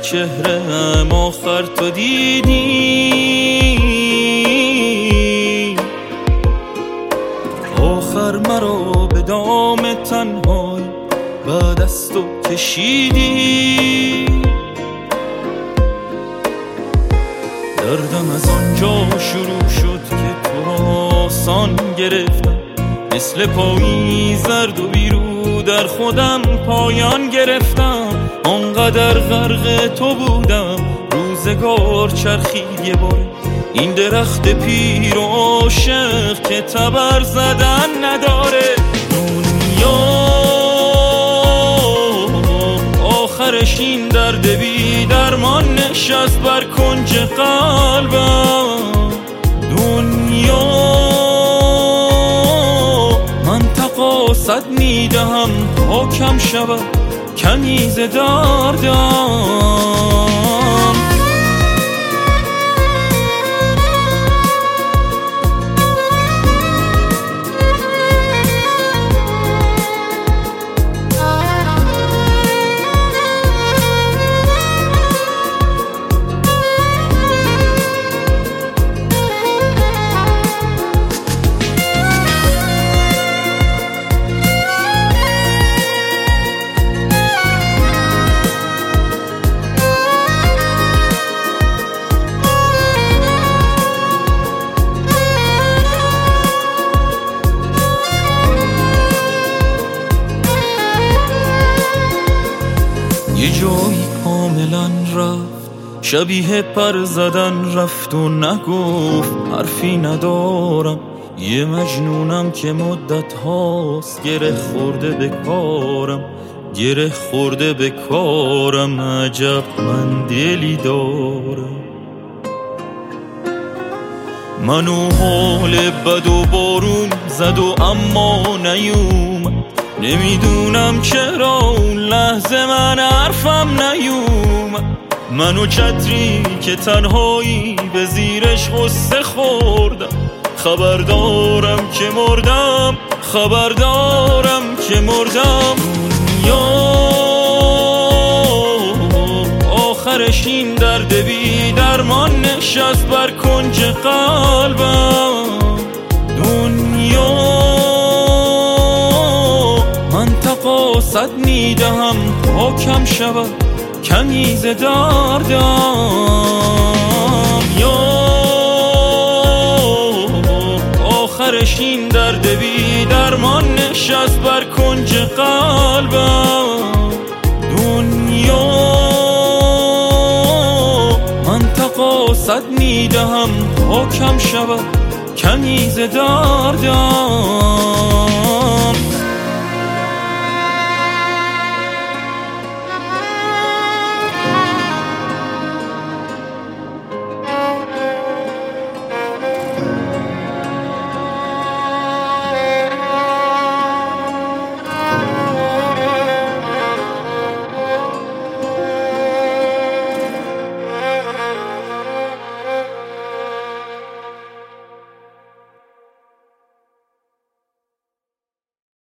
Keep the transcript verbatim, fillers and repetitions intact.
چهره‌ام آخر تو دیدی، آخر مرا به دام تنهایی بعد از تو کشیدی. دردم از آنجا شروع شد که تو را آسان گرفتم، مثل پایی زرد و بیرو در خودم پایان گرفتم. آنقدر غرق تو بودم روزگار چرخید یه باره، این درخت پیر و عاشق که تبر زدن نداره. دنیا آخرش این درد بی درمان نشست بر کنج قلبم. دنیا من تقاصد میدهم تا کم شود کمی ز دردم. یه جایی کاملا رفت، شبیه پر زدن رفت و نگفت حرفی ندارم. یه مجنونم که مدت هاست گره خورده به کارم، گره خورده به کارم. عجب من دلی دارم، منو حال بد و بارون زد و اما نیومد. نمیدونم چرا اون لحظه من حرفم نیومد. منو چتری که تنهایی به زیرش غصه خوردم. خبردارم که مردم، خبردارم که مردم. دنیا آخرش این درد بی درمان نشست بر کنج قلبم. دنیا تقاصد میدهم تا کم شود کمی ز دردم. یا آخرش این درد بی درمان نشست بر کنج قلبم. دنیا من تقاصد میدهم تا کم شود کمی ز دردم.